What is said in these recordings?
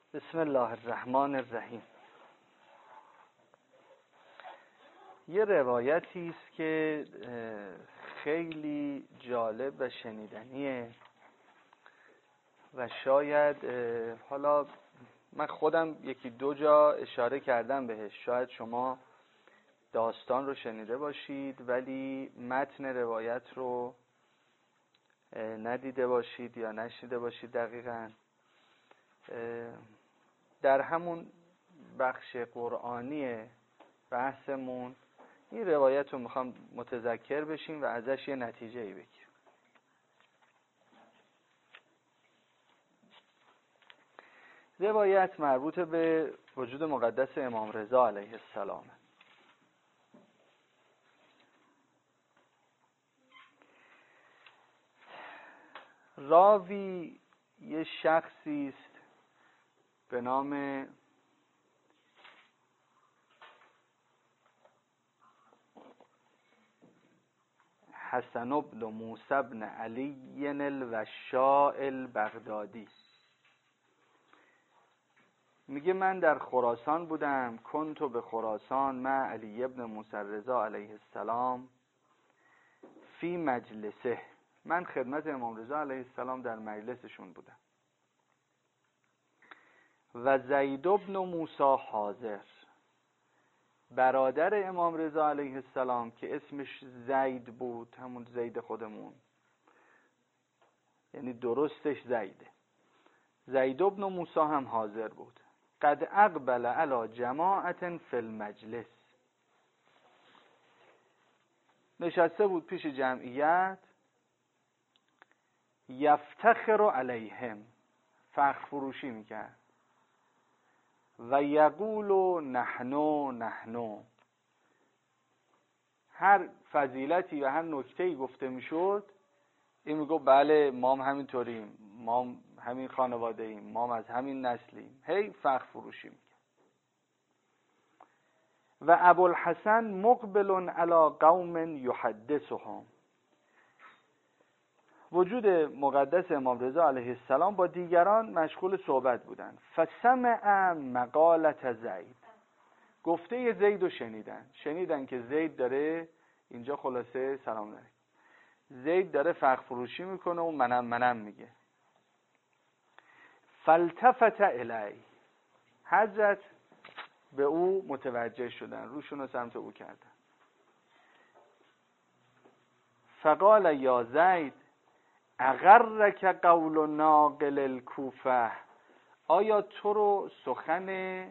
بسم الله الرحمن الرحیم. یه روایتی است که خیلی جالب و شنیدنیه و شاید حالا من خودم یکی دو جا اشاره کردم بهش، شاید شما داستان رو شنیده باشید ولی متن روایت رو ندیده باشید یا نشنیده باشید. دقیقاً در همون بخش قرآنی بحثمون این روایت رو میخوام متذکر بشیم و ازش یه نتیجه ای بگیریم. روایت مربوط به وجود مقدس امام رضا علیه السلام. راوی یه شخصی است به نام حسن بن موسی بن علی الوشاء البغدادی. میگه من در خراسان بودم، کنت به خراسان مع علی ابن موسی رضا علیه السلام فی مجلسه. من خدمت امام رضا علیه السلام در مجلسشون بودم و زید بن موسی حاضر، برادر امام رضا علیه السلام که اسمش زید بود، همون زید خودمون، یعنی درستش زیده، زید بن موسی هم حاضر بود. قد اقبل علی جماعت فی المجلس، نشسته بود پیش جمعیت، یفتخر علیهم، فخر فروشی میکرد، و یقول نحنو، هر فضیلتی و هر نکته‌ای گفته میشد این میگه بله ما هم همینطوریم، ما هم همین خانواده ایم، ما هم از همین نسلیم، هی فخر فروشی میکرد. و ابوالحسن مقبل علی قوم یحدثهم، وجود مقدس امام رضا علیه السلام با دیگران مشغول صحبت بودند. فسمع مقالت زید، گفته زید رو شنیدن که زید داره اینجا، خلاصه سلام علیکم، زید داره فخر فروشی میکنه و منم میگه. فالتفت الی، حضرت به او متوجه شدن، روشون رو سمت او کردن. فقال یا زید اغرک قول ناقل الکوفه، آیا تو رو سخن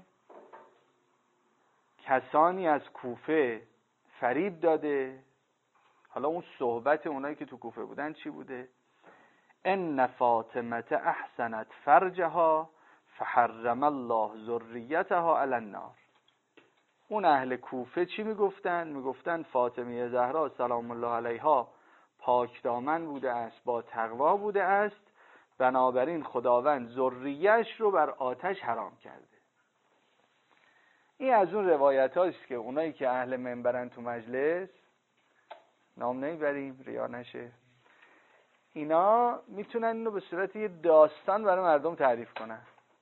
کسانی از کوفه فریب داده؟ حالا اون صحبت اونایی که تو کوفه بودن چی بوده؟ ان فاطمه احسنت فرجها فحرم الله ذریتها علی النار. اون اهل کوفه چی میگفتن؟ میگفتن فاطمه زهرا سلام الله علیها پاک دامن بوده است، با تقوا بوده است، بنابراین خداوند ذریه‌اش رو بر آتش حرام کرده. این از اون روایت هاست که اونایی که اهل منبرن تو مجلس، نام نمیبریم ریا نشه، اینا میتونن اینو به صورت یه داستان برای مردم تعریف کنن.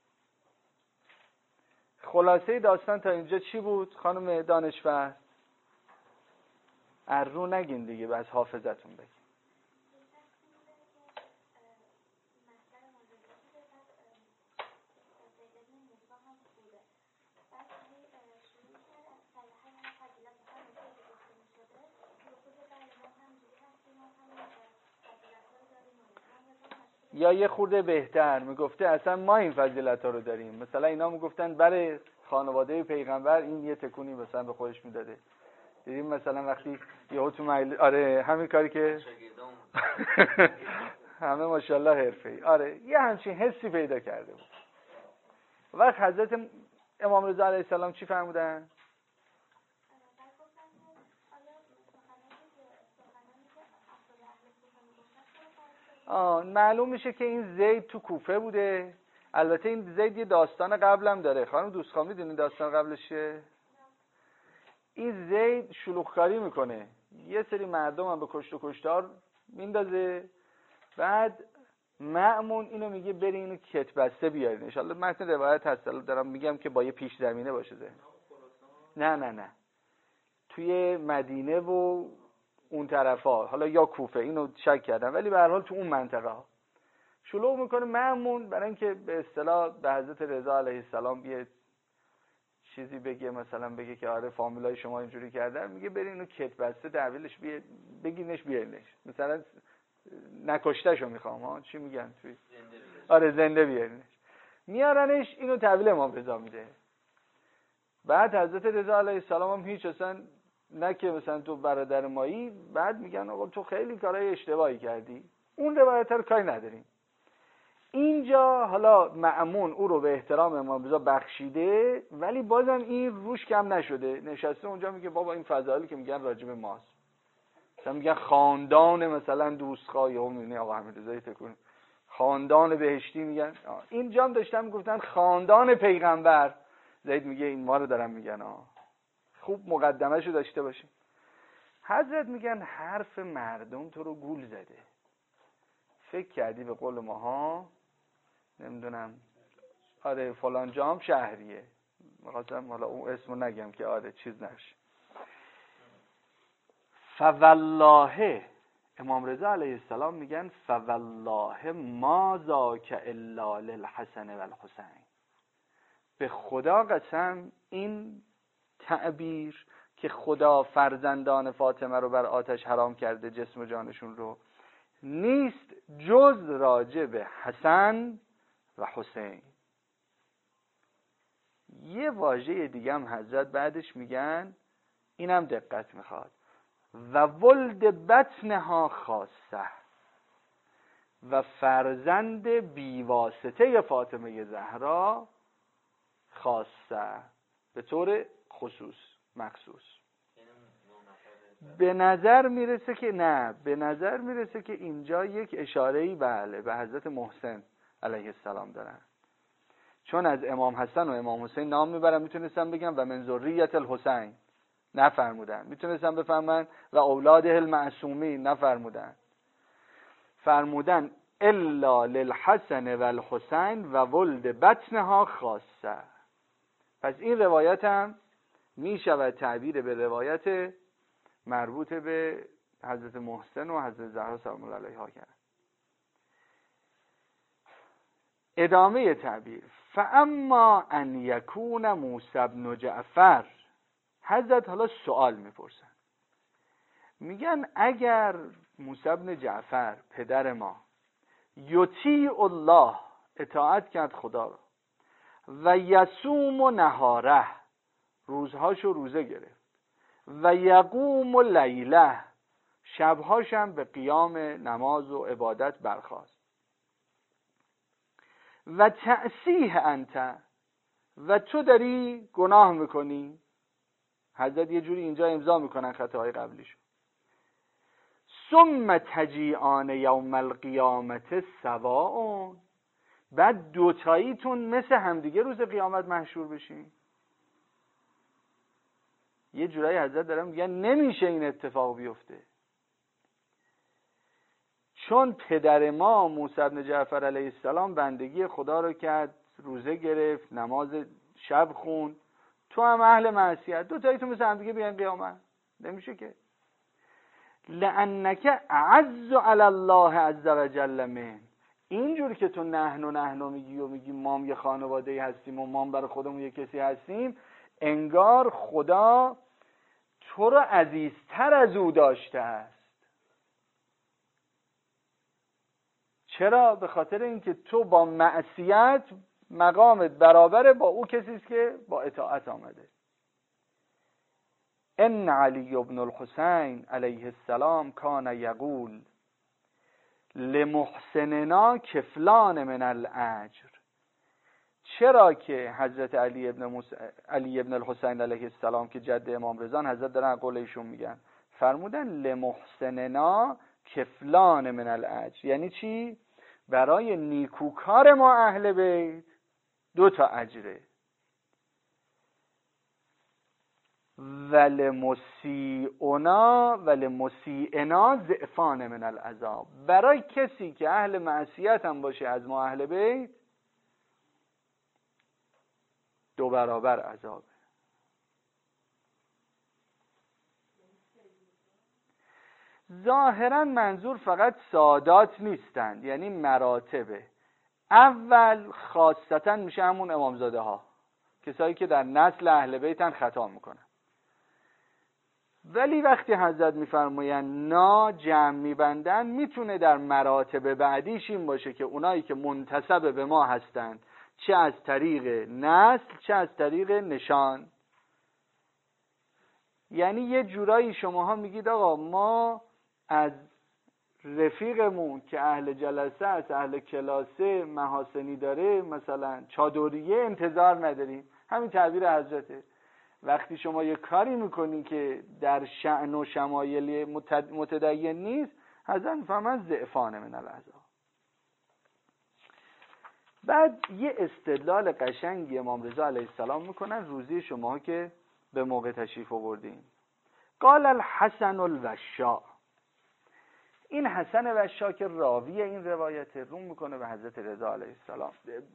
خلاصه داستان تا اینجا چی بود خانم دانشور؟ ارو نگین دیگه، از حافظتون بگین. یا یه خورده بهتر میگفته اصلا ما این فضیلت ها رو داریم. مثلا اینا میگفتن برای خانواده پیغمبر این یه تکونی مثلا به خودش میداده. دیدیم مثلا وقتی یهو تو آره همین کاری که همه ماشاءالله حرفه‌ای، آره یه همچین حسی پیدا کرده بود. وقت حضرت امام رضا علیه السلام چی فرمودن؟ معلوم میشه که این زید تو کوفه بوده. البته این زید یه داستان قبلم داره. خانم دوستخواه میدونی داستان قبلش چیه؟ این زید شلوغکاری میکنه، یه سری مردم هم به کشت و کشتار میندازه، بعد مأمون اینو میگه بری اینو کت بسته بیارین. ان شاءالله متن روایت هست، دارم میگم که با یه پیش زمینه باشه ذهن. نه توی مدینه و اون طرفا، حالا یا کوفه، اینو شک کردم، ولی به هر حال تو اون منطقه ها شلوغ میکنه مأمون برای اینکه به اصطلاح به حضرت رضا علیه السلام یه چیزی بگه، مثلا بگه که آره فامیلای شما اینجوری کردن، میگه برین اینو کت بسته تحویلش بگینش بیارینش، مثلا نکشتهشو میخوام ها، چی میگن توی آره زنده بیارینش. میارنش، اینو تحویل امام رضا میده. بعد حضرت رضا علیه السلام هم هیچ اصلا نه که مثلا تو برادر مایی، بعد میگن آقا تو خیلی کارهای اشتباهی کردی. اون روایت رو کاری نداریم. اینجا حالا مأمون او رو به احترام امام رضا بخشیده، ولی بازم این روش کم نشده، نشسته اونجا میگه بابا این فضائلی که میگن راجب ماست، مثلا میگن خاندان مثلا دوستخواه، یا میبینی آقا حمیدرضا تکون خاندان بهشتی میگن، اینجا هم داشتن میگفتن خاندان پیغمبر. زید میگه این ما رو دارن میگن خوب مقدمه‌شو داشته باشیم. حضرت میگن حرف مردم تو رو گول زده، فکر کردی به قول ماها نمیدونم آره فلان جام شهریه، می‌خواستم حالا اون اسمو نگم که آره چیز نشه. فوالله امام رضا علیه السلام میگن فوالله ما ذاک الا للحسن والحسین، به خدا قسم این تعبیر که خدا فرزندان فاطمه رو بر آتش حرام کرده، جسم و جانشون رو، نیست جز راجع به حسن و حسین. یه واژه دیگه هم حضرت بعدش میگن، اینم دقت میخواد، و ولد بطنها خاصه، و فرزند بیواسطه فاطمه زهرا خاصه، به طور خصوص مخصوص. به نظر میرسه که اینجا یک اشاره‌ای بله به حضرت محسن علیه السلام دارن، چون از امام حسن و امام حسین نام میبرن، میتونستم بگم و من ذریت الحسین، نفرمودن. میتونستم بفهمن و اولاده المعصومین، نفرمودن. فرمودن الا للحسن و الحسین و ولد بطنها خاصه. پس این روایت هم میشود تعبیر به روایت مربوط به حضرت محسن و حضرت زهرا سلام الله علیها کرد. ادامه تعبیر، فاما ان یکون موسی بن جعفر، حضرت حالا سوال میپرسن، میگن اگر موسی بن جعفر پدر ما یطیع الله، اطاعت کرد خدا رو، و یصوم و نهاره، روزهاشو روزه گرفت، و یقوم و لیله، شبهاشم به قیام نماز و عبادت برخاست، و تعصیه انت، و تو داری گناه میکنی. حضرت یه جوری اینجا امضا میکنن خطاهای قبلیشو. ثم تجیعان یوم القیامت سواء، بعد دوتاییتون مثل همدیگه روز قیامت محشور بشین. یه جورایی حضرت دارم میگن نمیشه این اتفاق بیفته، چون پدر ما موسی بن جعفر علیه السلام بندگی خدا رو کرد، روزه گرفت، نماز شب خوند، تو هم اهل معصیت، دوتاییتون مثل همدیگه بیان قیامت، نمیشه که. لانک اعز علی الله عز وجل من، اینجوری که تو نحنو میگی و میگی مام یه خانواده هستیم و مام برای خودمون یه کسی هستیم، انگار خدا تو رو عزیزتر از او داشته است. چرا؟ به خاطر اینکه تو با معصیت مقامت برابره با او کسی است که با اطاعت آمده. ان علی ابن الحسین علیه السلام کان یقول لمحسننا کفلان من الاجر. چرا که حضرت علی ابن الحسین علیه السلام که جد امام رضا، حضرت دارن قول ایشون میگن، فرمودن لمحسننا کفلان من الاجر، یعنی چی؟ برای نیکوکار ما اهل بیت 2 اجره. ولمسیئنا ضعفان من العذاب. برای کسی که اهل معصیت هم باشه از ما اهل بیت 2 برابر عذابه. ظاهرا منظور فقط سادات نیستند، یعنی مراتبه. اول خاصتا میشه همون امامزاده ها، کسایی که در نسل اهل بیتن خطا میکنن. ولی وقتی حضرت میفرماین نا جمع میبندن، میتونه در مراتب بعدیش این باشه که اونایی که منتسب به ما هستند، چه از طریق نسل چه از طریق نشان. یعنی یه جورایی شماها میگید آقا ما از رفیقمون که اهل جلسه است، اهل کلاسه، محاسنی داره، مثلا چادریه، انتظار نداریم. همین تعبیر حضرته. وقتی شما یه کاری میکنین که در شأن و شمایل متدین نیست، حضرت میفهمن ضعفان من العذاب. بعد یه استدلال قشنگی امام رضا علیه السلام میکنن روزی شما که به موقع تشریف آوردین. قال الحسن الوشاء. این حسن وشاء که راوی این روایت رو میکنه به حضرت رضا علیه السلام،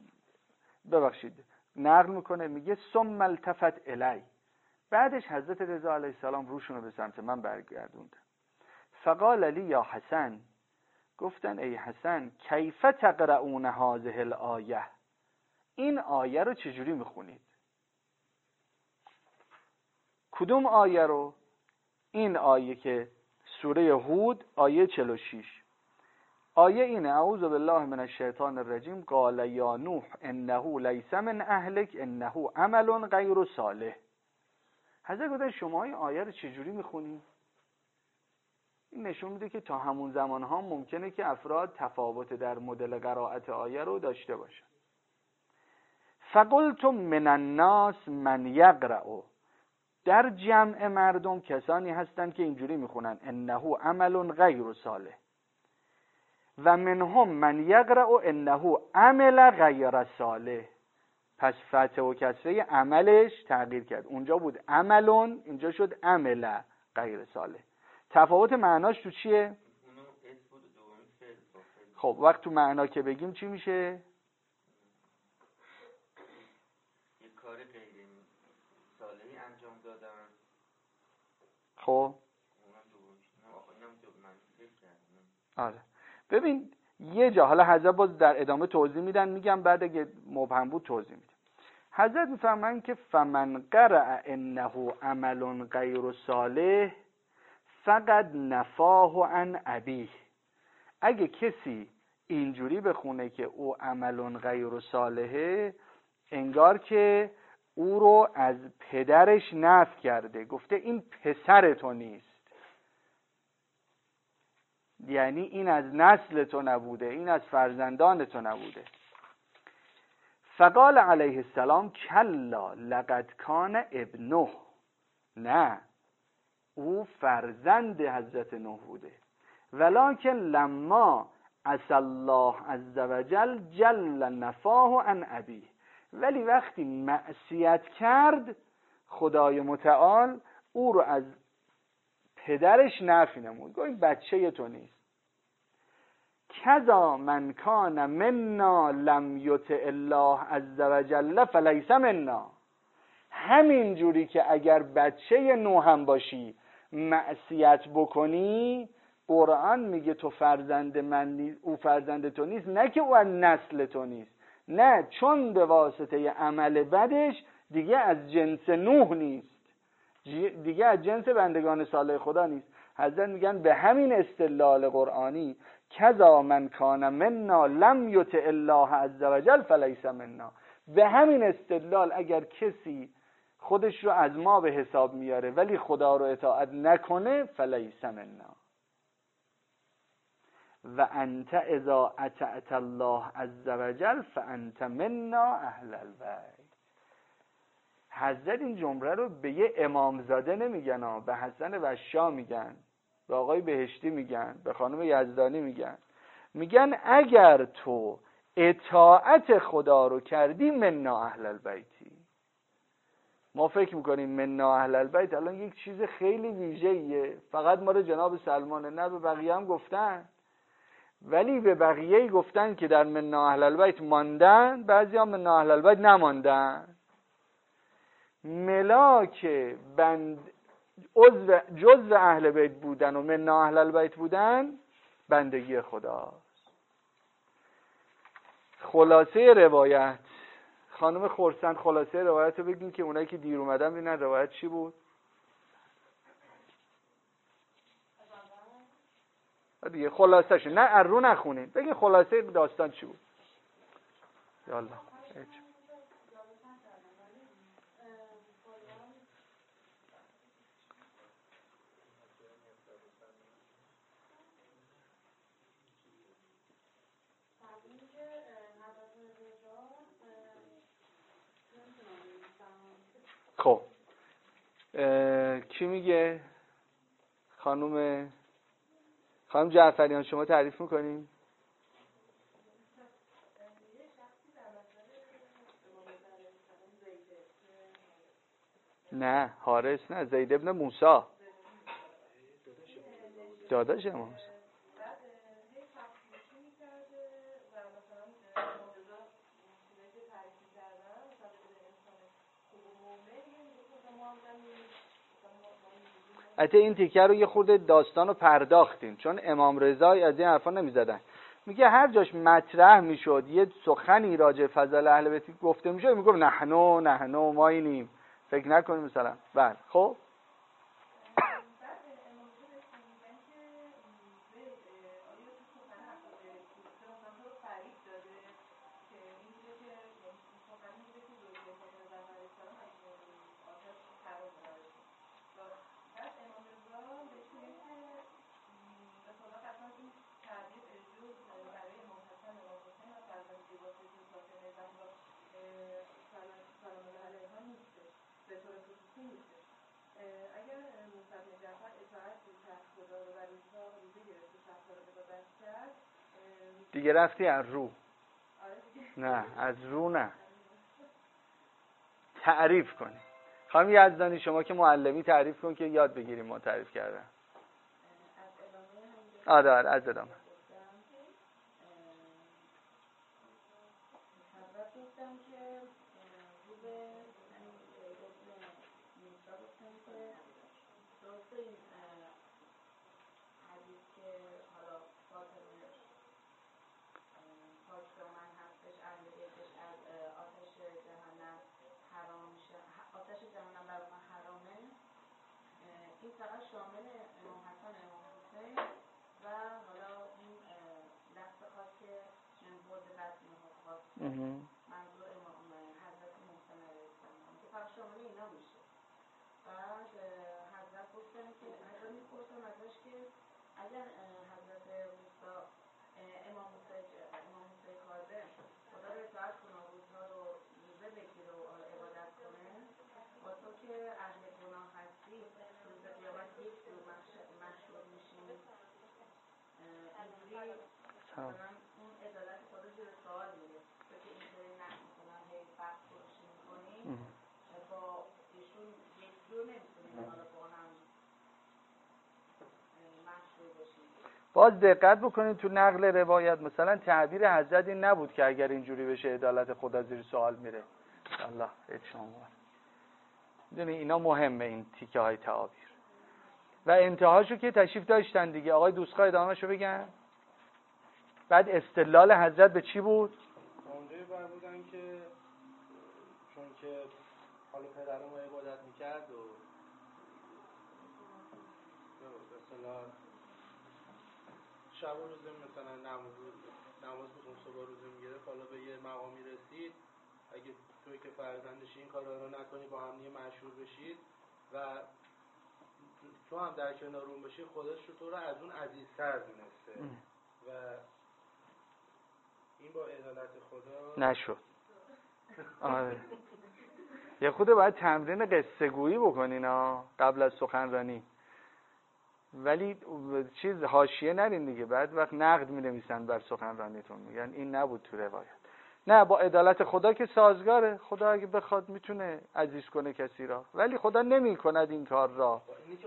نقل میکنه، میگه ثم التفت الی. بعدش حضرت رضا علیه السلام روشونو به سمت من برگردوندن. فقال لی یا حسن، گفتن ای حسن، کیف تقرؤون هذه الآیه، این آیه رو چجوری میخونید؟ کدوم آیه رو؟ این آیه که سوره هود آیه 46. آیه اینه: اعوذ بالله من الشیطان الرجیم قال یا نوح انه لیس من اهلک انه عمل غیر صالح. حضرت گفتن شما این آیه رو چجوری میخونید؟ این نشون میده که تا همون زمان ها ممکنه که افراد تفاوت در مدل قرائت آیه رو داشته باشن. فقلت من الناس من یقرأ، در جمع مردم کسانی هستند که اینجوری میخونن انه عمل غیر صالح، و منهم من یقرأ انه عمل غیر صالح. پس فتح و کسره عملش تغییر کرد، اونجا بود عملون، اینجا شد عمل غیر صالح. تفاوت معناش تو چیه؟ خب وقت تو معنا که بگیم چی میشه؟ یه کار غیر صالحی انجام دادن. خب آره ببین یه جا، حالا حضرت باز در ادامه توضیح میدن، میگم بعد اگه مبهم بود توضیح میدم. حضرت میفرمایند که فمن قرأ انه عمل غیر صالح فقد نفاه عن ابیه. اگه کسی اینجوری بخونه که او عمل غیر صالحه، انگار که او رو از پدرش نفی کرده، گفته این پسر تو نیست، یعنی این از نسل تو نبوده، این از فرزندان تو نبوده. فقال علیه السلام کلا لقد کان ابنه، نه او فرزند حضرت نوح بوده، ولکن لما عصی الله عز وجل جل نفاه عن ابیه، ولی وقتی معصیت کرد خدای متعال او رو از پدرش نفی نمود، گویا این بچه تو نیست. کذا من کان منا لم یطع الله عز وجل فلیس منا. همین جوری که اگر بچه نوح هم باشی معصیت بکنی، قرآن میگه تو فرزند من نیست، او فرزند تو نیست، نه که او از نسل تو نیست، نه، چون به واسطه عمل بدش دیگه از جنس نوح نیست، دیگه از جنس بندگان صالح خدا نیست. حضرت میگن به همین استدلال قرآنی کذا من کان منا لم یطع الله عز وجل فلیس منا، به همین استدلال اگر کسی خودش رو از ما به حساب میاره ولی خدا رو اطاعت نکنه فلیس منا. و انت اذا اطعت الله عز وجل فانت منا اهل البیت. حضرت این جمله رو به یه امامزاده نمیگن، به حسن وشا میگن، به آقای بهشتی میگن، به خانم یزدانی میگن. میگن اگر تو اطاعت خدا رو کردی منا اهل البیتی، ما فکر میکنیم منا اهل البیت الان یک چیز خیلی ویژه‌ایه، فقط ما رو جناب سلمانه، نه به بقیه هم گفتن، ولی به بقیه گفتن که در منا اهل البیت ماندن، بعضی هم منا اهل البیت نماندن. ملاک جزء اهل بیت بودن و منا اهل البیت بودن بندگی خداست. خلاصه روایت، خانم خورسند خلاصه روایت رو بگین که اونایی که دیر اومدن ببینن روایت چی بود. دیگه خلاصه‌ش نه ارو نخونین، بگین خلاصه داستان چی بود. یالا خب کی میگه؟ خانم جعفریان شما تعریف میکنین؟ نه حارس نه، زید ابن موسی داداش امام موسی. حتی این تیکه رو یه خورده داستان رو پرداختیم، چون امام رضا از این حرفا نمیزدن. میگه هر جاش مطرح میشد یه سخنی راجع فضل اهل بیت گفته میشد، میگه نحنو ما اینیم، فکر نکنیم مثلا. بله خب دیگه رفتی از رو. نه از رو نه، تعریف کنی. خانم یزدانی شما که معلمی تعریف کن که یاد بگیریم ما تعریف کردن. آره از ادامه. این فقط شامل امام حسن امام حسین و حالا این لفظ خاص که من بود قسم خاص منظور امام حضرت محسن علیه السلام که فقط شامل اینا میشه. بعد حضرت گفتن که حضرت میپرسن ازش که اگر حضرت موسی امام حسین کاظم خدا رو اطاعت کنه و روزها رو روزه بگیره و عبادت کنه، با تو که اهل گناه هستی روز قیامت یک رو مشهور میشیم، اینجوری مثلا اون عدالت خدا زیر سوال میره. تو که اینطوری مثلا هی وقت فروشی میکنیم با ایشون یک رو نمیتونیم حالا با هم مشهور بشیم. باز دقت بکنید تو نقل روایت مثلا تعبیر حضرت این نبود که اگر اینجوری بشه عدالت خدا زیر سوال میره. الله اتشانوار. میدونی اینا مهمه، این تیکه های تعابیر. و انتهاشو که تشریف داشتن دیگه. آقای دوستخواه ادامهشو بگن. بعد استدلال حضرت به چی بود؟ اونجایی بر بودن که چون که حالا پدرم عبادت میکرد و مثلا شب و روزه مثلا نماز بخون صبح روزه میگرفت، حالا به یه مقامی رسید اگه توی که فرزندش این کارا رو نکنی با هم دیگه مشهور بشید و تو هم در کنار اون بشی، خودش رو تو رو از اون عزیزتر دونسته و این با عدالت خدا نشد. آره. یه خود باید تمرین قصه گویی بکنین قبل از سخنرانی. ولی چیز حاشیه نرین دیگه، بعد وقت نقد می‌نویسن بر سخنرانیتون، میگن این نبود تو روایت. نه با عدالت خدا که سازگاره. خدا اگه بخواد میتونه عزیز کنه کسی را، ولی خدا نمی کند این کار را.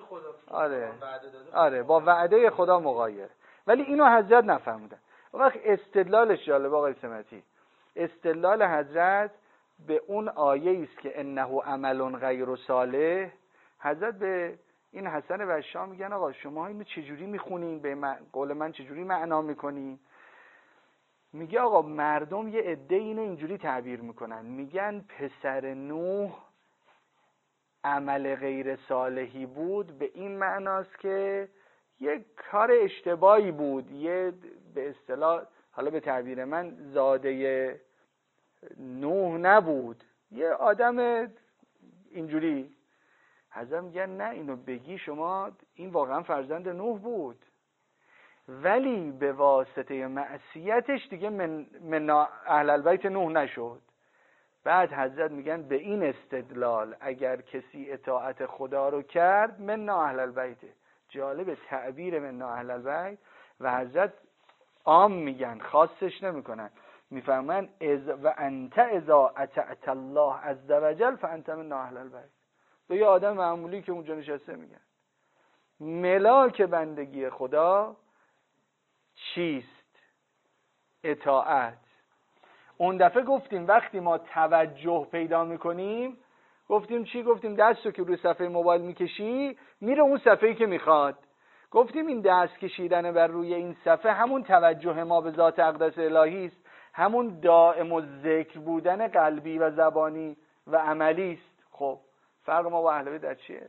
آره با وعده خدا مغایر. ولی اینو حضرت نفهمیدن. وقت استدلالش جالب آقای سمتی. استدلال حضرت به اون آیه است که انه عمل غیر صالح، حضرت به این حسن بشار میگن آقا شما اینو چجوری میخونین، به قول من چجوری معنا میکنین؟ میگه آقا مردم یه عده اینو اینجوری تعبیر میکنن، میگن پسر نوح عمل غیر صالحی بود، به این معناست که یه کار اشتباهی بود، یه به اصطلاح حالا به تعبیر من زاده نوح نبود، یه آدم اینجوری. حضرت میگن نه، اینو بگی شما این واقعا فرزند نوح بود، ولی به واسطه معصیتش دیگه من اهل البیت نوح نشد. بعد حضرت میگن به این استدلال اگر کسی اطاعت خدا رو کرد من اهل البیت. جالب تعبیر من اهل البیت و حضرت عام میگن، خاصش نمیکنن، میفهمن و انت اذا اطعت الله عز وجل فانت من اهل البیت. به یه آدم معمولی که اونجا نشسته میگن ملاک بندگی خدا چیست؟ اطاعت. اون دفعه گفتیم وقتی ما توجه پیدا میکنیم، گفتیم چی؟ گفتیم دستو که روی صفحه موبایل میکشی میره اون صفحه‌ای که میخواد. گفتیم این دست کشیدن بر روی این صفحه همون توجه ما به ذات اقدس الهی است، همون دائم و ذکر بودن قلبی و زبانی و عملی است. خب فرق ما با اهل بیت در چیه؟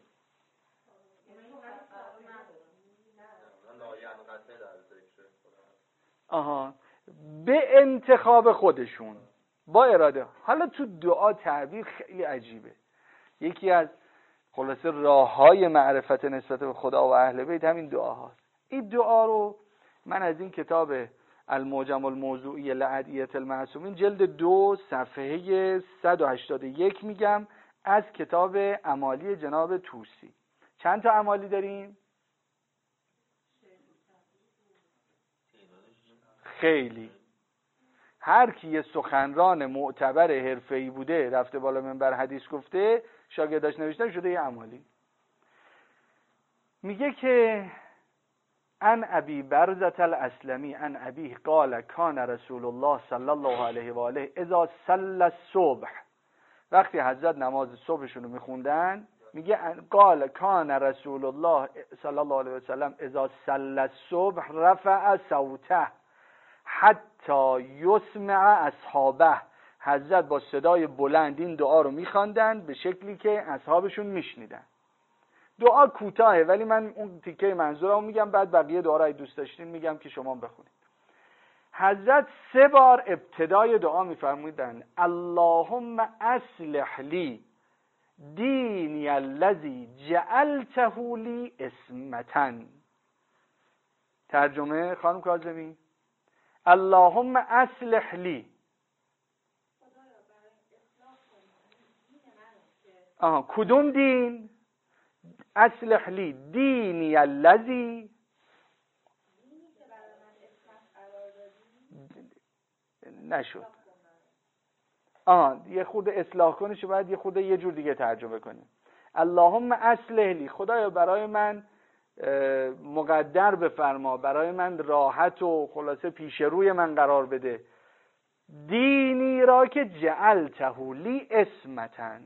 آها، به انتخاب خودشون با اراده. حالا تو دعا تعبیر خیلی عجیبه. یکی از خلاصه راههای معرفت نسبت به خدا و اهل بیت همین دعاهاست. این دعا رو من از این کتاب المعجم الموضوعی لادعیه المعصومین جلد 2 صفحه 181 میگم، از کتاب امالی جناب طوسی. چند تا امالی داریم؟ خیلی. هر کی یه سخنران معتبر حرفه‌ای بوده رفته بالا منبر حدیث گفته، شاگرداش نوشتن شده یه امالی. میگه که ان ابی برزة الاسلمی ان ابی قال کان رسول الله صلی الله علیه و آله اذا صلى الصبح، وقتی حضرت نماز صبحشون رو میخوندن، میگه قال کان رسول الله صلی الله علیه و سلم اذا صلى الصبح رفع صوته حتی یسمع اصحابه. حضرت با صدای بلند این دعا رو میخواندن به شکلی که اصحابشون میشنیدن. دعا کوتاهه ولی من اون تیکه منظورم میگم، بعد بقیه دعا رو دوست داشتین میگم که شما بخونید. حضرت 3 بار ابتدای دعا میفرمودن اللهم اصلح لی دینی الذی جعلته لی اسمتا. ترجمه خانم کاظمی، اللهم اصلح لی، کدوم دین؟ اصلح لی دینی الذی، نشد. یه خود اصلاح کنیش، باید یه خود یه جور دیگه ترجمه کنیم. اللهم اصلح لی، خدایا برای من مقدر بفرما، برای من راحت و خلاصه پیش روی من قرار بده، دینی را که جعلته لی اسمتن،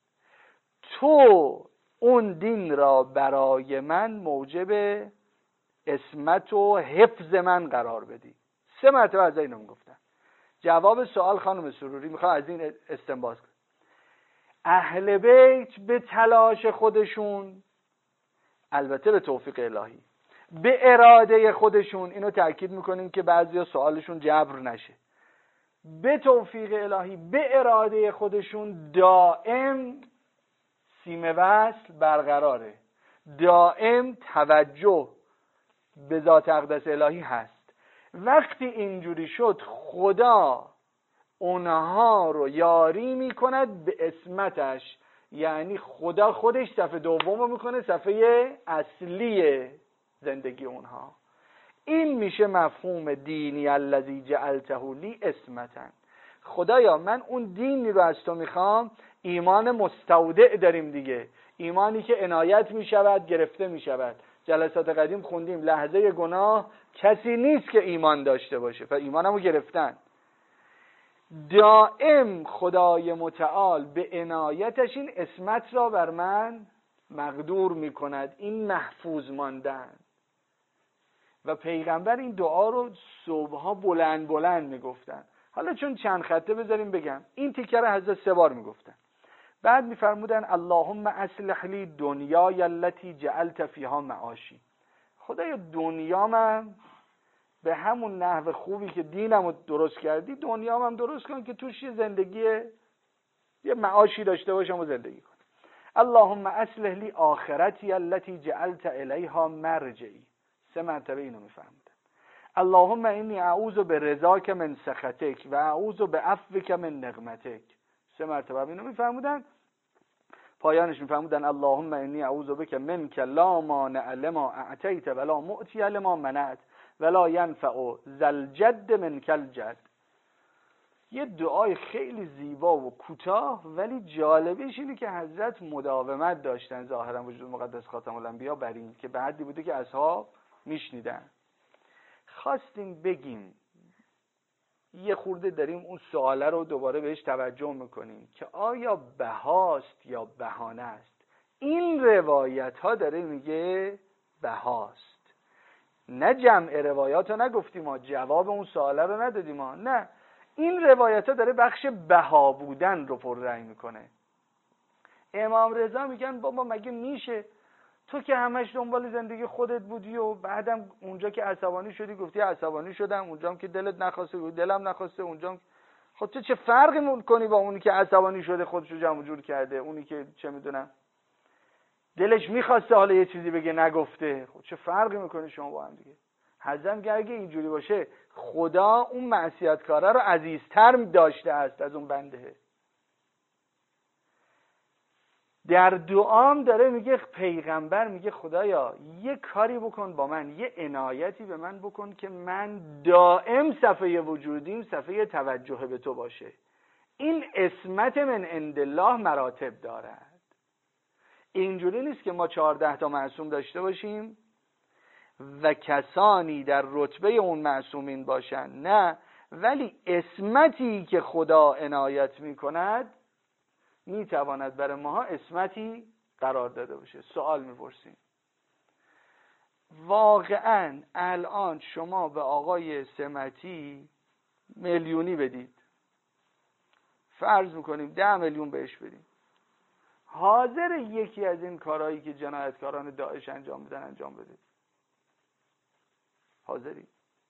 تو اون دین را برای من موجب اسمت و حفظ من قرار بدی. 3 مرتبه از اینو گفتم. جواب سوال خانم سروری میخوام از این استنباط کنم. اهل بیت به تلاش خودشون، البته به توفیق الهی، به اراده خودشون، اینو تأکید میکنیم که بعضیا سوالشون جبر نشه، به توفیق الهی به اراده خودشون دائم سیم وصل برقراره، دائم توجه به ذات اقدس الهی هست. وقتی اینجوری شد خدا اونها رو یاری میکند به اسمتش، یعنی خدا خودش صفحه دوم رو میکنه صفحه اصلی زندگی اونها. این میشه مفهوم دینی الذی جعلته لی اسمتن. خدایا من اون دینی رو از تو میخوام، ایمان مستودع داریم دیگه، ایمانی که عنایت میشود گرفته میشود. جلسات قدیم خوندیم لحظه گناه کسی نیست که ایمان داشته باشه، و ایمانمو گرفتن. دائم خدای متعال به عنایتش این عصمت را بر من مقدور میکند، این محفوظ ماندن. و پیغمبر این دعا رو صبحها بلند بلند میگفتن. حالا چون چند خطه بذاریم بگم، این تیکه رو حضرت 3 بار میگفتن. بعد میفرمودن اللهم اصلح لی دنیای التي جعلت فیها معاشی. خدایا دنیامم به همون نحو خوبی که دینمو درست کردی، دنیامم درست کن که توش یه معاشی داشته باشم و زندگی کنم. اللهم اصلح لی آخرتی التي جعلت الیها مرجعی. 3 مرتبه اینو میفرمودن. اللهم انی اعوذ برضاک من سخطک و اعوذ بعفوک من نقمتک. 3 مرتبه اینو میفرمودن. پایانش میفرمودن اللهم انی اعوذ بک منک لا مانع لما اعطیت ولا معطی لما منعت ولا ینفع ذا الجد منک الجد. یه دعای خیلی زیبا و کوتاه، ولی جالبش اینه که حضرت مداومت داشتن ظاهرا وجود مقدس خاتم الانبیا بر این، که به حدی بوده که اصحاب میشنیدن. خواستیم بگیم یه خورده داریم اون سواله رو دوباره بهش توجه میکنیم که آیا بهاست یا بهانه است. این روایت ها داره میگه بهاست، نه جمع روایات رو نگفتیم ما، جواب اون سواله رو ندادیم ما، نه، این روایت ها داره بخش بها بودن رو پررنگ میکنه. امام رضا میگن بابا مگه میشه تو که همش دنبال زندگی خودت بودی و بعدم اونجا که عصبانی شدی گفتی عصبانی شدم، اونجا که دلت نخواسته گفتی دلم نخواسته، اونجا خود تو چه فرقی میکنی با اونی که عصبانی شده خودشو جمع جور کرده، اونی که چه میدونم دلش میخواسته حالا یه چیزی بگه نگفته، خود چه فرقی میکنی شما با هم دیگه؟ حضرت میگه اگه اینجوری باشه خدا اون معصیتکاره رو عزیزتر داشته است از اون بنده. در دعام داره میگه پیغمبر میگه خدایا یه کاری بکن با من، یه عنایتی به من بکن که من دائم صفحه وجودیم صفحه توجه به تو باشه. این عصمت من عند الله مراتب دارد. اینجوری نیست که ما 14 تا معصوم داشته باشیم و کسانی در رتبه اون معصومین باشن، نه، ولی عصمتی که خدا عنایت میکند میتواند برای ماها عصمتی قرار داده باشه. سوال میپرسیم واقعا الان شما به آقای سمتی میلیونی بدید، فرض میکنیم 10 میلیون بهش بدیم، حاضر یکی از این کارهایی که جنایتکاران داعش انجام میدن انجام بدید؟ حاضری؟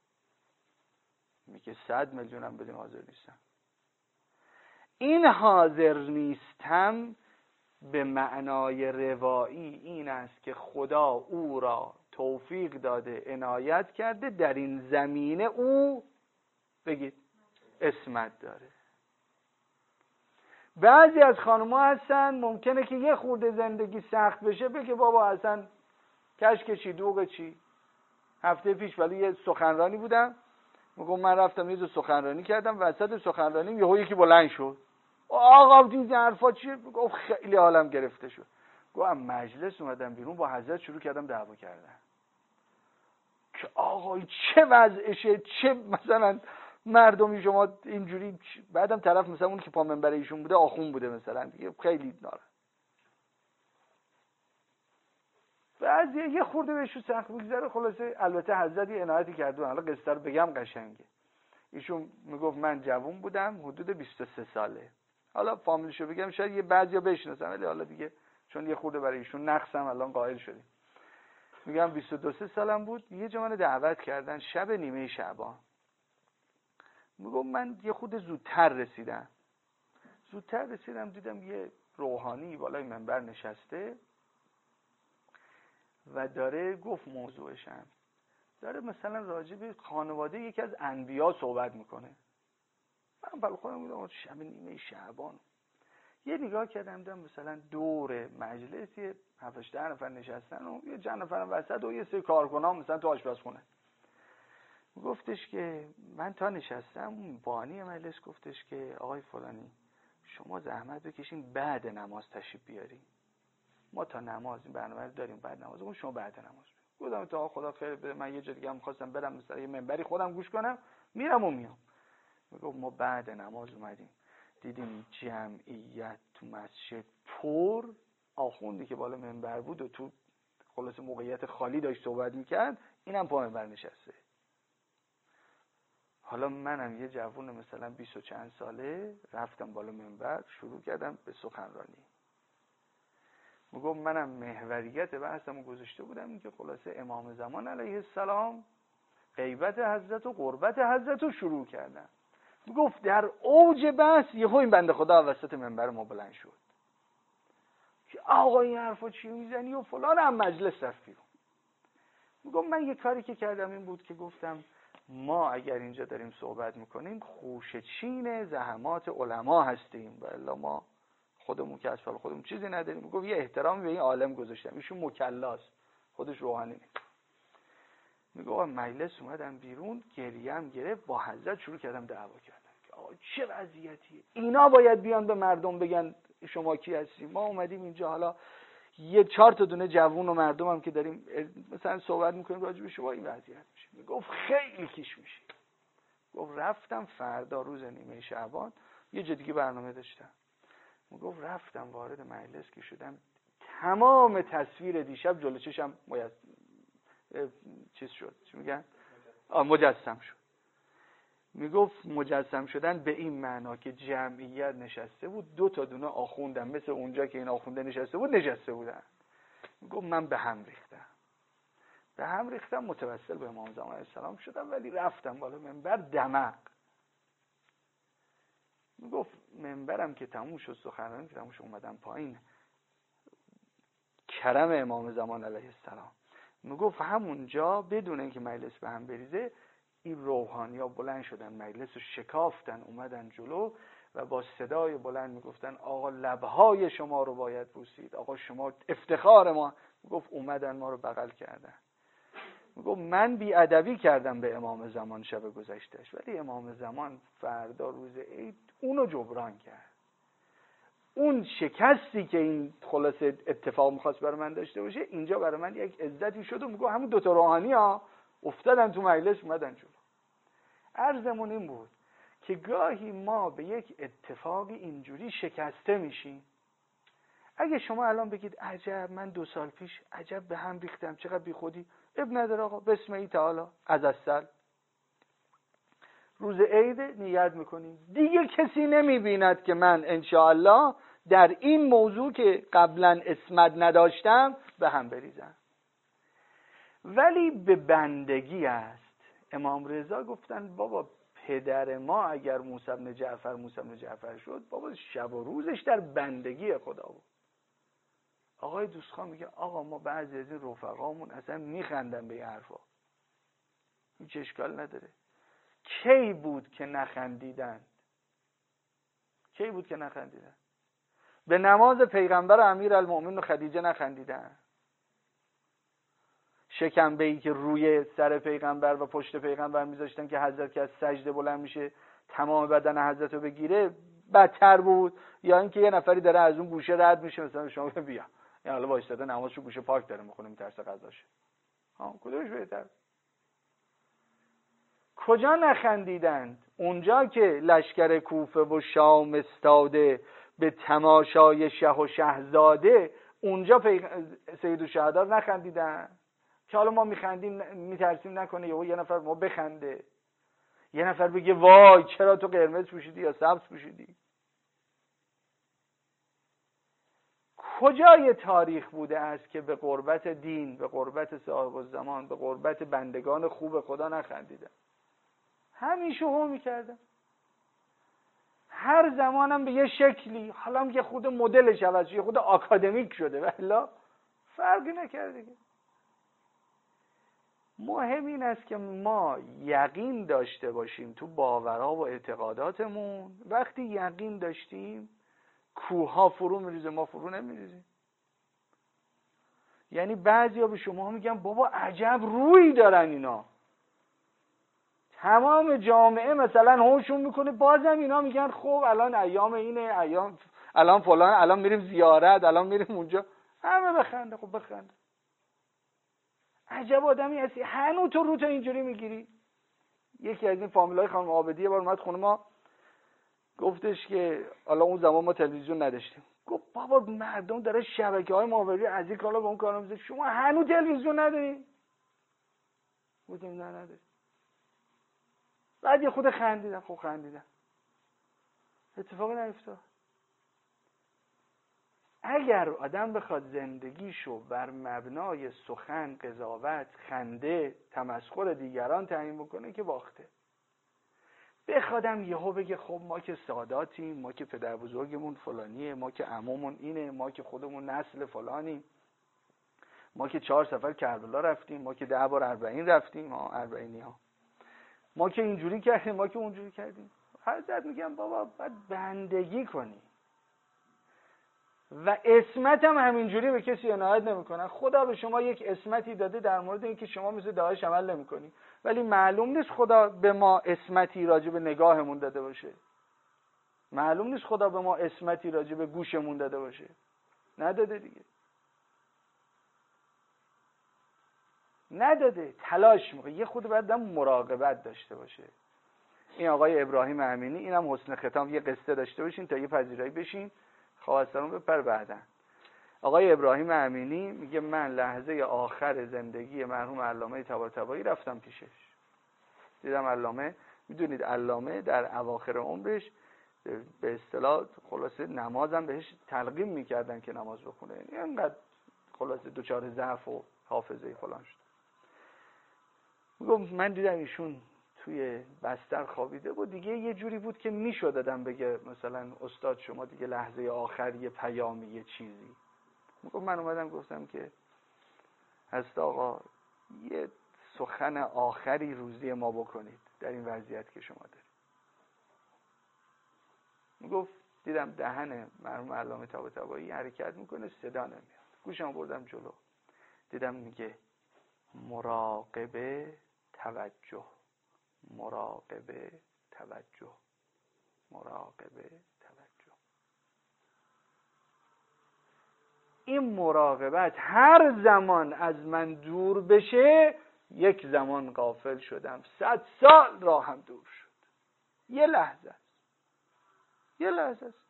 میگه 100 میلیون هم بدیم حاضر نیستم. این حاضر نیستم به معنای روایی این است که خدا او را توفیق داده، عنایت کرده، در این زمینه او بگید عصمت داره. بعضی از خانم‌ها هستن ممکنه که یه خورده زندگی سخت بشه بگه بابا اصلا کشک چی دوغ چی. هفته پیش ولی یه سخنرانی بودم، میگم من رفتم یه سخنرانی کردم، وسط سخنرانیم یهو یکی بلند شد آقا این حرفا چیه؟ گفت خیلی حالم گرفته شد. گفتم مجلس اومدم بیرون با حضرت شروع کردم دعوا کردن که آقا چه وضعشه، چه مثلا مردمی شما اینجوری. بعدم طرف مثلا اون که پا منبر ایشون بوده آخون بوده مثلا دیگه، خیلی ناراحت. بعضی یه خورده بهشون سخت میگذره. خلاصه البته حضرت یه عنایتی کرده، حالا قصه رو بگم قشنگه. ایشون میگفت من جوان بودم حدود 23 ساله، حالا فامیلشو بگم شاید یه بعضیا بشناسن ولی حالا دیگه چون یه خورده برای ایشون نقصم الان قائل شدیم. میگم 22 سالم بود، یه جا منو دعوت کردن شب نیمه شعبان. میگم من یه خورده زودتر رسیدم دیدم یه روحانی بالای منبر نشسته و داره گفت موضوعشم داره مثلا راجع به خانواده یکی از انبیا صحبت میکنه. من برای خودم میگم شب نیمه شعبان یه نگاه کردم دیدم مثلا دور مجلس یه 7-8 نفر نشستن و یه چند نفر وسط و یه سری کارکنان مثلا تو آشپزخونه. گفتش که من تا نشستم، بانی مجلس گفتش که آقای فلانی شما زحمت بکشین بعد نماز تشریف بیارین، ما تا نماز این برنامه رو داریم، بعد نماز شما بعد نماز. گفتم تا خدا خیر بده، من یه جا دیگه هم خواستم برم مثلا یه منبری خودم گوش کنم، میرم و میام. میگم ما بعد نماز اومدیم دیدیم جمعیت تو مسجد پر، آخوندی که بالا منبر بود و تو خلاص موقعیت خالی داشت صحبت میکرد، اینم پا منبر نشسته. حالا منم یه جوون مثلا 20 و چند ساله رفتم بالا منبر، شروع کردم به سخنرانی. میگم منم محوریت بحثمو گذاشته بودم این که خلاصه امام زمان علیه السلام، غیبت حضرت و قربت حضرت رو شروع کردم. میگفت در اوج بحث یهو این بنده خدا وسط منبر ما بلند شد که آقا این حرفا چی میزنی و فلان، هم مجلس رفت بیرون. میگم من یه کاری که کردم این بود که گفتم ما اگر اینجا داریم صحبت میکنیم خوشچین زحمات علما هستیم و الا ما خودمون که از فال خودمون چیزی نداریم. میگم یه احترامی به این عالم گذاشتم، ایشون مکلاست، خودش روحانی. میگم مجلس اومدم بیرون، گریم گرفت، با حضرت شروع کردم دعوا کردم که آقا چه وضعیتیه، اینا باید بیان به مردم بگن شما کی هستیم، ما اومدیم اینجا حالا یه 4 تا دونه جوون و مردم هم که داریم مثلا صحبت میکنیم راجع به شما، این وضعیت میشه. میگفت خیلی کیش میشه. گفت رفتم فردا روز نیمه شعبان یه جا دیگه برنامه داشتم، میگفت رفتم وارد مجلس که شدم تمام تصویر دیشب جلوی چشم چیز شد، چی میگن؟ مجسم شد. میگفت مجسم شدن به این معنا که جمعیت نشسته بود، 2 تا دونه آخوندم مثل اونجا که این آخونده نشسته بود نشسته بودن. میگفت من به هم ریختم متوسل به امام زمان علیه السلام شدم، ولی رفتم بالا منبر دمق. میگفت منبرم که تموم شد، سخنرانی که تموم شد، اومدم پایین، کرم امام زمان علیه السلام. میگفت همونجا بدون اینکه مجلس به هم بریزه این روحانی‌ها بلند شدن، مجلس رو شکافتن، اومدن جلو و با صدای بلند میگفتن آقا لبهای شما رو باید بوسید، آقا شما افتخار ما. میگفت اومدن ما رو بغل کردن. میگفت من بی‌ادبی کردم به امام زمان شب گذشتهش، ولی امام زمان فردا روز عید اونو جبران کرد. اون شکستی که این خلاصه اتفاق می‌خواست برای من داشته باشه اینجا برای من یک عزتی شد و میگه همون 2 تا روحانی‌ها افتادن تو مجلس اومدن جلو. عرضمون این بود که گاهی ما به یک اتفاقی اینجوری شکسته میشیم. اگه شما الان بگید عجب من 2 سال پیش عجب به هم ریختم، چقدر بی خودی، اب نداره آقا، بسم الله تعالی از اصل روز عید نیت میکنیم، دیگه کسی نمیبیند که من انشاءالله در این موضوع که قبلا اسمت نداشتم به هم بریزم. ولی به بندگی است. امام رضا گفتن بابا پدر ما اگر موسی بن جعفر شد، بابا شب و روزش در بندگی خدا بود. آقای دوستخان میگه آقا ما بعضی از این رفقامون اصلا میخندن به این حرفا، هیچ اشکال نداره. کی بود که نخندیدن؟ به نماز پیغمبر امیرالمومنین خدیجه نخندیدن؟ شکمبه‌ای که روی سر پیغمبر و پشت پیغمبر میذاشتن که حضرت که از سجده بلند میشه تمام بدن حضرت رو بگیره بدتر بود، یا اینکه یه نفری داره از اون گوشه رد میشه مثلا شما بیا یا حالا وایساده نمازشو گوشه پاک داره میخونه میترسه قضاشه؟ کدومش بهتر؟ کجا نخندیدند؟ اونجا که لشکر کوفه و شام استاده به تماشای شه و شهزاده، اونجا سیدالشهدا نخندیدن که حالا ما میخندیم میترسیم نکنه یه نفر ما بخنده، یه نفر بگه وای چرا تو قرمز پوشیدی یا سبز پوشیدی؟ کجای تاریخ بوده است که به قربت دین، به قربت صاحب الزمان، به قربت بندگان خوب خدا نخندیدن؟ همیشه هم میکردن. هر زمانم به یه شکلی، حالا هم یه خود مدلش عوض شده، یه خود آکادمیک شده، ولی فرقی نکرده. مهم این است که ما یقین داشته باشیم تو باورها و اعتقاداتمون. وقتی یقین داشتیم کوها فرو میریزه، ما فرو نمیریزیم. یعنی بعضیا به شما میگن بابا عجب روی دارن اینا، تمام جامعه مثلا هوشون میکنه، بازم اینا میگن خب الان ایام اینه، الان فلان، الان میریم زیارت، الان میریم اونجا. همه بخنده. خب بخنده. عجب آدمی هستی، هنوز تو رو اینجوری میگیری. یکی از این فامیلای خانم عابدی یه بار اومد خونه ما، گفتش که حالا اون زمان ما تلویزیون نداشتیم، گفت بابا مردم داره شبکه‌های ماهواره از این کالا به اون کالا میذاره، شما هنوز تلویزیون نداری؟ گفتم نه نداری. بعد یه خود خندیدم. خب خندیدم، اتفاقی نیفتاد. اگر آدم بخواد زندگیشو بر مبنای سخن، قضاوت، خنده، تمسخر دیگران تعیین بکنه که باخته. بخوادم یهو بگه خب ما که ساداتیم، ما که پدر بزرگمون فلانیه، ما که عمومون اینه، ما که خودمون نسل فلانیم، ما که 4 سفر کربلا رفتیم، ما که 10 بار 40 رفتیم، اربعینی ها، ما که اینجوری کردیم، ما که اونجوری کردیم. حضرت میگم بابا باید بندگی کنی و اسمت هم همینجوری به کسی عنایت نمیکنن. خدا به شما یک اسمتی داده در مورد اینکه شما مثل داعش عمل نمیکنی، ولی معلوم نیست خدا به ما اسمتی راجع به نگاهمون داده باشه. معلوم نیست خدا به ما اسمتی راجع به گوشمون داده باشه. نداده دیگه. نداده. تلاش میکنه. یه خود باید مراقبت داشته باشه. این آقای ابراهیم امینی، اینم حسن ختام، یه قصه داشته باشین تا یه پذیرایی بشین، خواستم بپر بعدن. آقای ابراهیم امینی میگه من لحظه آخر زندگی مرحوم علامه طباطبایی رفتم پیشش. دیدم علامه، میدونید علامه در اواخر عمرش به اصطلاح خلاصه نمازم بهش تلقین میکردن که نماز بخونه. یعنی اینقدر خلاصه دچار ضعف و حافظه فلان شد. میگم من دیدم ایشون توی بستر خوابیده بود دیگه، یه جوری بود که میشد دادم بگه مثلا استاد شما دیگه لحظه آخر یه پیامی یه چیزی. میگم من اومدم گفتم که هست آقا یه سخن آخری روزی ما بکنید در این وضعیت که شما دارید. میگفت دیدم دهن مرحوم علامه طباطبایی حرکت میکنه، صدا نمیاد. گوشم بردم جلو، دیدم میگه مراقبه توجه، مراقبه توجه، مراقبه توجه. این مراقبت هر زمان از من دور بشه، یک زمان غافل شدم، 100 سال راهم دور شد. یه لحظه است. یه لحظه است.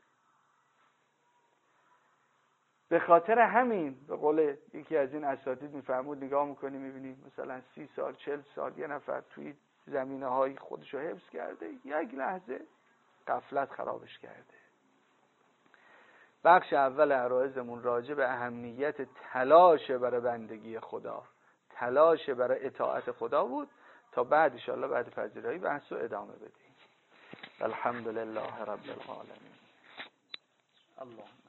به خاطر همین به قول یکی از این اساتید میفرمود نگاه میکنی میبینی مثلا 30 سال 40 سال یه نفر توی زمینه های خودشو حفظ کرده، یک لحظه غفلت خرابش کرده. بخش اول عرایزمون راجع به اهمیت تلاش برای بندگی خدا، تلاش برای اطاعت خدا بود. تا بعد ان شاء الله بعد پذیرایی بحثو ادامه بدیم. الحمدلله رب العالمین. الله